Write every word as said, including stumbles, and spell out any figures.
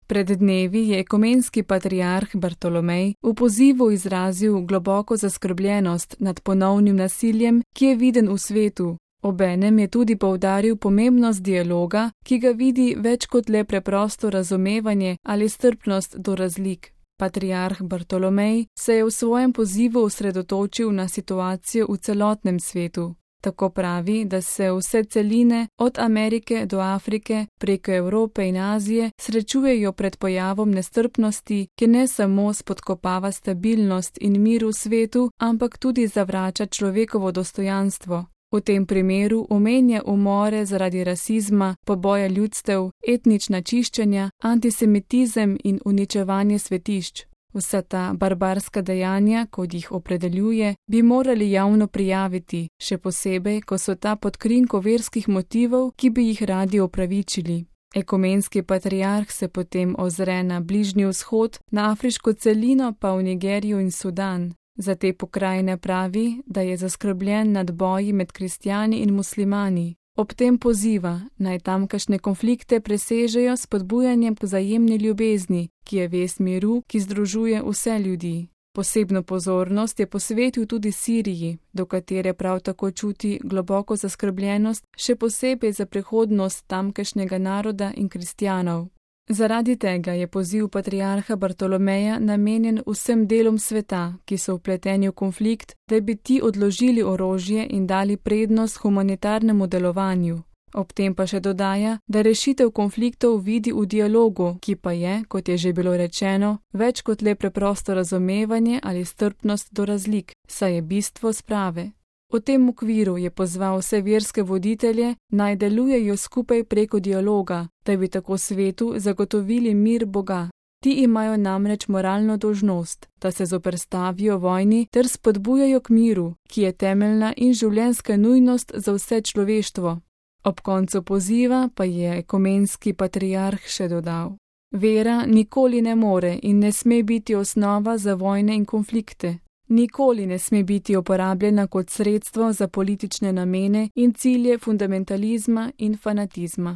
Pred dnevi je ekumenski patriarh Bartolomej v pozivu izrazil globoko zaskrbljenost nad ponovnim nasiljem, ki je viden v svetu. Obenem je tudi poudaril pomembnost dialoga, ki ga vidi več kot le preprosto razumevanje ali strpnost do razlik. Patriarh Bartolomej se je v svojem pozivu osredotočil na situacijo v celotnem svetu. Tako pravi, da se vse celine, od Amerike do Afrike, preko Evrope in Azije, srečujejo pred pojavom nestrpnosti, ki ne samo spodkopava stabilnost in mir v svetu, ampak tudi zavrača človekovo dostojanstvo. V tem primeru omenja umore zaradi rasizma, poboja ljudstev, etnična čiščenja, antisemitizem in uničevanje svetišč. Vsa ta barbarska dejanja, kot jih opredeljuje, bi morali javno prijaviti, še posebej, ko so ta pod krinko verskih motivov, ki bi jih radi opravičili. Ekumenski patriarh se potem ozre na Bližnji vzhod, na afriško celino pa v Nigerijo in Sudan. Za te pokrajine pravi, da je zaskrbljen nad boji med kristjani in muslimani. Ob tem poziva, naj tamkajšnje konflikte presežejo s spodbujanjem k vzajemni ljubezni, ki je vez miru, ki združuje vse ljudi. Posebno pozornost je posvetil tudi Siriji, do katere prav tako čuti globoko zaskrbljenost, še posebej za prihodnost tamkajšnjega naroda in kristjanov. Zaradi tega je poziv patriarha Bartolomeja namenjen vsem delom sveta, ki so vpleteni v konflikt, da bi ti odložili orožje in dali prednost humanitarnemu delovanju. Ob tem pa še dodaja, da rešitev konfliktov vidi v dialogu, ki pa je, kot je že bilo rečeno, več kot le preprosto razumevanje ali strpnost do razlik, saj je bistvo sprave. V tem okviru je pozval vse verske voditelje, naj delujejo skupaj preko dialoga, da bi tako svetu zagotovili mir Boga. Ti imajo namreč moralno dolžnost, da se zoperstavijo vojni ter spodbujajo k miru, ki je temeljna in življenjska nujnost za vse človeštvo. Ob koncu poziva pa je ekumenski patriarh še dodal: Vera nikoli ne more in ne sme biti osnova za vojne in konflikte. Nikoli ne sme biti uporabljena kot sredstvo za politične namene in cilje fundamentalizma in fanatizma.